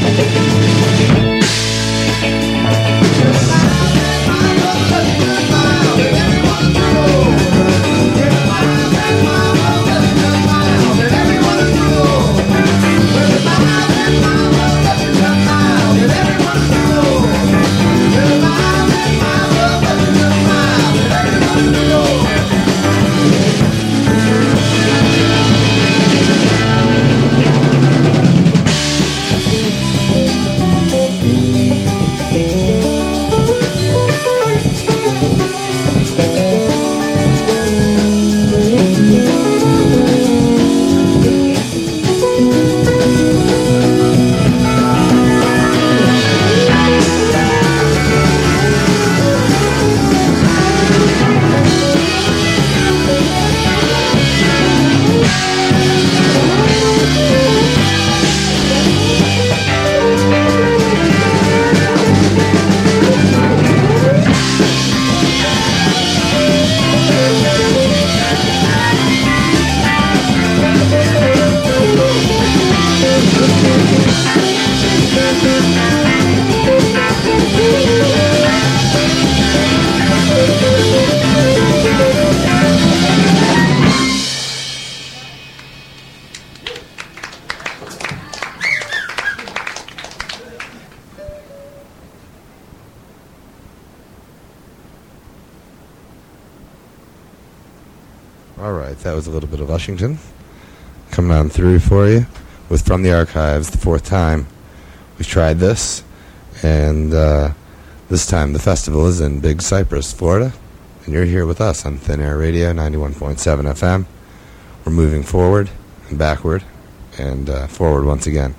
All right, that was a little bit of Washington coming on through for you with From the Archives, the fourth time we've tried this, and this time the festival is in Big Cypress, Florida, and you're here with us on Thin Air Radio 91.7 FM. We're moving forward and backward and forward once again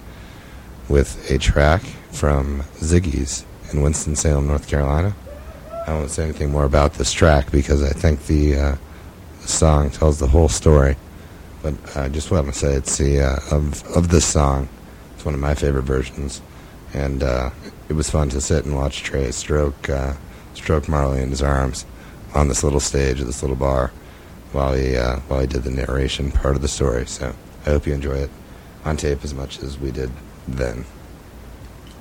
with a track from Ziggy's in Winston-Salem, North Carolina. I won't say anything more about this track because I think the song tells the whole story, but I just want to say it's of this song. It's one of my favorite versions, and it was fun to sit and watch Trey stroke Marley in his arms on this little stage at this little bar while he did the narration part of the story. So I hope you enjoy it on tape as much as we did then.